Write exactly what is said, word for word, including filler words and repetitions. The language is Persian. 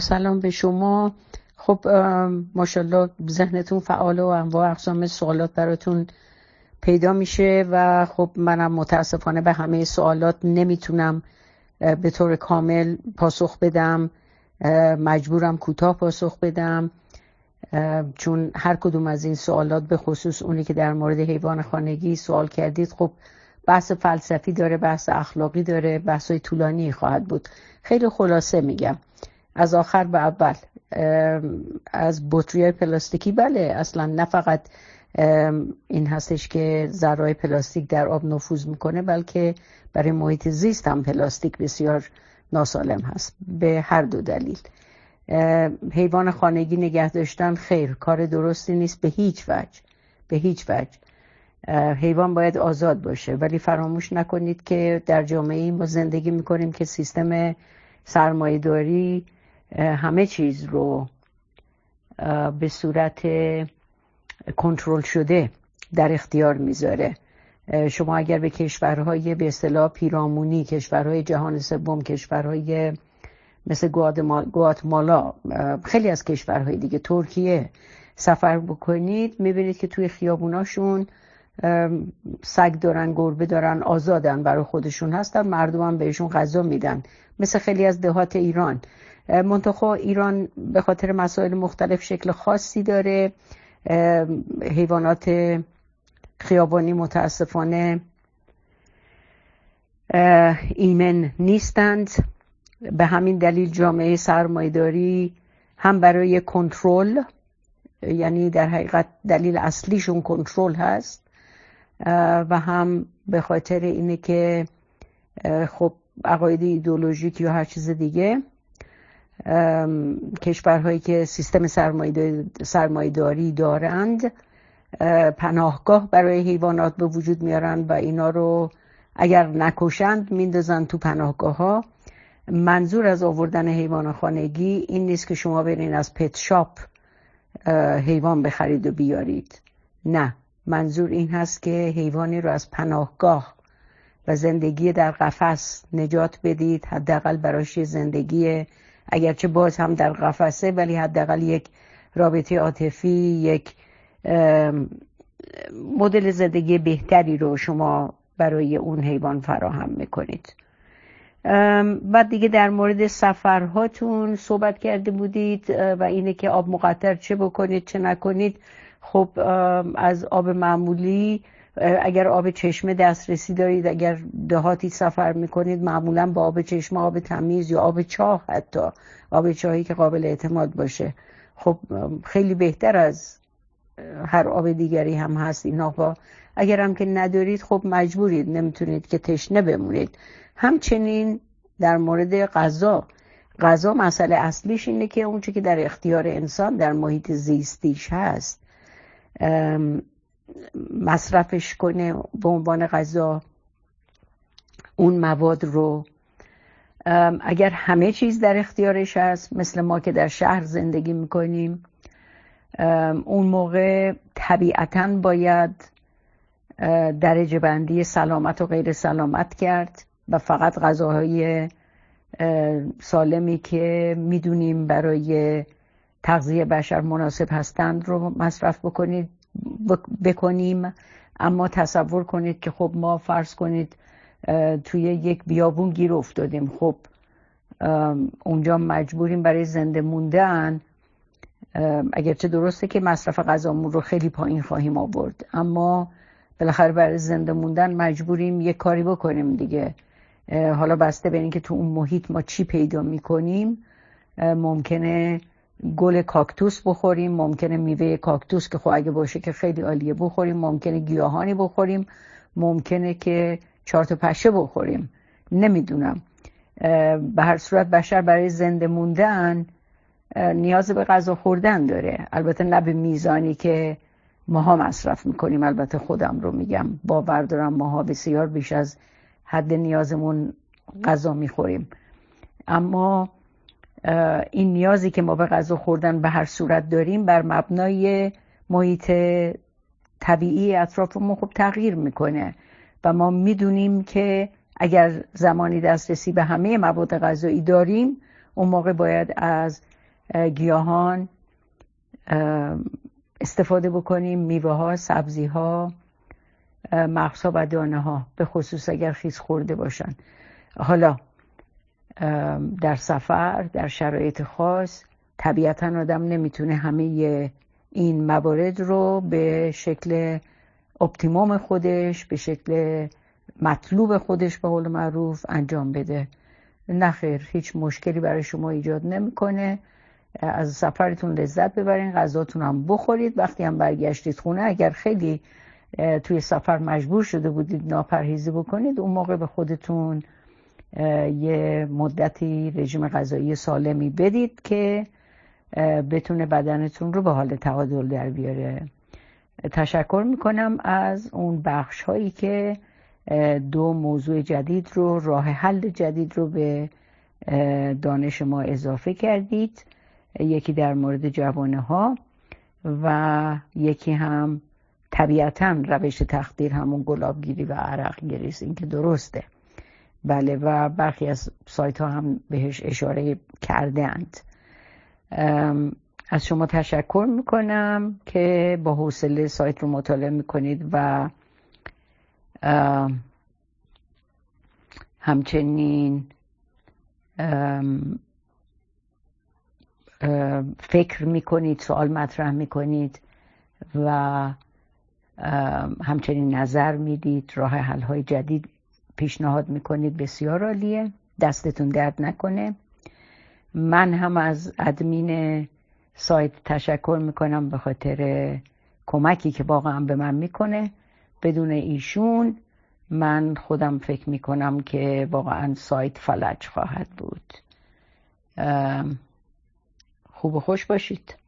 سلام به شما. خب ماشاءالله ذهنتون فعال و انواع اقسام سوالات براتون پیدا میشه و خب منم متاسفانه به همه سوالات نمیتونم به طور کامل پاسخ بدم، مجبورم کوتاه پاسخ بدم، چون هر کدوم از این سوالات به خصوص اونی که در مورد حیوان خانگی سوال کردید خب بحث فلسفی داره، بحث اخلاقی داره، بحثای طولانی خواهد بود. خیلی خلاصه میگم از آخر به اول. از بطری‌های پلاستیکی، بله اصلا نه فقط این هستش که ذره‌های پلاستیک در آب نفوذ میکنه، بلکه برای محیط زیست هم پلاستیک بسیار ناسالم هست، به هر دو دلیل. حیوان خانگی نگه داشتن خیر، کار درستی نیست به هیچ وجه، به هیچ وجه. حیوان باید آزاد باشه، ولی فراموش نکنید که در جامعه‌ای ما زندگی میکنیم که سیستم سرمایه‌داری همه چیز رو به صورت کنترل شده در اختیار میذاره. شما اگر به کشورهای به اصطلاح پیرامونی، کشورهای جهان سوم، کشورهای مثل گواتمالا، خیلی از کشورهای دیگه، ترکیه سفر بکنید میبینید که توی خیابوناشون سگ دارن، گربه دارن، آزادن، برای خودشون هستن، مردم هم بهشون غذا میدن، مثل خیلی از دهات ایران. منتها ایران به خاطر مسائل مختلف شکل خاصی داره. حیوانات خیابانی متاسفانه ایمن نیستند. به همین دلیل جامعه سرمایه‌داری هم برای کنترل، یعنی در حقیقت دلیل اصلیشون کنترل هست، و هم به خاطر اینه که خب عقاید ایدئولوژیک یا هر چیز دیگه، کشورهایی که سیستم سرمایه‌داری دارند پناهگاه برای حیوانات به وجود میارن و اینا رو اگر نکشند میندازن تو پناهگاه ها. منظور از آوردن حیوان خانگی این نیست که شما برین از پت شاپ حیوان بخرید و بیارید، نه، منظور این هست که حیوانی رو از پناهگاه و زندگی در قفس نجات بدید، حداقل براش زندگی، اگرچه باز هم در قفسه، ولی حداقل یک رابطه عاطفی، یک مدل زندگی بهتری رو شما برای اون حیوان فراهم میکنید. بعد دیگه در مورد سفرهاتون صحبت کرده بودید و اینه که آب مقطر چه بکنید چه نکنید. خب از آب معمولی، اگر آب چشمه دسترسی دارید، اگر دهاتی سفر میکنید، معمولا با آب چشمه، آب تمیز یا آب چاه، حتی آب چاهی که قابل اعتماد باشه، خب خیلی بهتر از هر آب دیگری هم هست این آبا. اگر هم که ندارید خب مجبورید، نمیتونید که تشنه بمونید. همچنین در مورد غذا، غذا مسئله اصلیش اینه که اون چیزی که در اختیار انسان در محیط زیستیش هست مصرفش کنه به عنوان غذا، اون مواد رو. اگر همه چیز در اختیارش هست، مثل ما که در شهر زندگی میکنیم، اون موقع طبیعتاً باید درجه بندی سلامت و غیر سلامت کرد و فقط غذاهای سالمی که میدونیم برای تغذیه بشر مناسب هستند رو مصرف بکنید بکنیم. اما تصور کنید که خب ما فرض کنید توی یک بیابون گیر افتادیم، خب اونجا مجبوریم برای زنده موندن، اگرچه درسته که مصرف غذامون رو خیلی پایین خواهیم آورد، اما بالاخره برای زنده موندن مجبوریم یک کاری بکنیم دیگه. حالا بسته به اینکه تو اون محیط ما چی پیدا میکنیم، ممکنه گل کاکتوس بخوریم، ممکنه میوه کاکتوس که خب اگه باشه که خیلی عالیه بخوریم، ممکنه گیاهانی بخوریم، ممکنه که چهار تا پشه بخوریم، نمیدونم. به هر صورت بشر برای زنده موندن نیاز به غذا خوردن داره، البته نه به میزانی که ماها مصرف میکنیم. البته خودم رو میگم، باور دارم ماها بسیار بیش از حد نیازمون غذا میخوریم، اما این نیازی که ما به غذا خوردن به هر صورت داریم بر مبنای محیط طبیعی اطرافمون خب تغییر میکنه و ما میدونیم که اگر زمانی دسترسی به همه مواد غذایی داریم، اون موقع باید از گیاهان استفاده بکنیم، میوه ها، سبزی ها، مغزها و دانه ها، به خصوص اگر خیس خورده باشن. حالا در سفر، در شرایط خاص، طبیعتا آدم نمیتونه همه این موارد رو به شکل اپتیموم خودش، به شکل مطلوب خودش به قول معروف انجام بده. نه خیر، هیچ مشکلی برای شما ایجاد نمیکنه. از سفرتون لذت ببرین، غذاتون هم بخورید. وقتی هم برگشتید خونه، اگر خیلی توی سفر مجبور شده بودید ناپرهیزی بکنید، اون موقع به خودتون یه مدتی رژیم غذایی سالمی بدید که بتونه بدنتون رو به حال تعادل در بیاره. تشکر میکنم از اون بخش هایی که دو موضوع جدید رو، راه حل جدید رو به دانش ما اضافه کردید. یکی در مورد جوانه ها و یکی هم طبیعتاً روش تخدیر، همون گلابگیری و عرق گریست. این که درسته، بله، و برخی از سایت ها هم بهش اشاره کرده اند. از شما تشکر میکنم که با حوصله سایت رو مطالعه میکنید و همچنین فکر میکنید، سوال مطرح میکنید و همچنین نظر میدید، راه حل های جدید پیشنهاد میکنید. بسیار عالیه، دستتون درد نکنه. من هم از ادمین سایت تشکر میکنم به خاطر کمکی که واقعا به من میکنه. بدون ایشون من خودم فکر میکنم که واقعا سایت فلج خواهد بود. خوب و خوش باشید.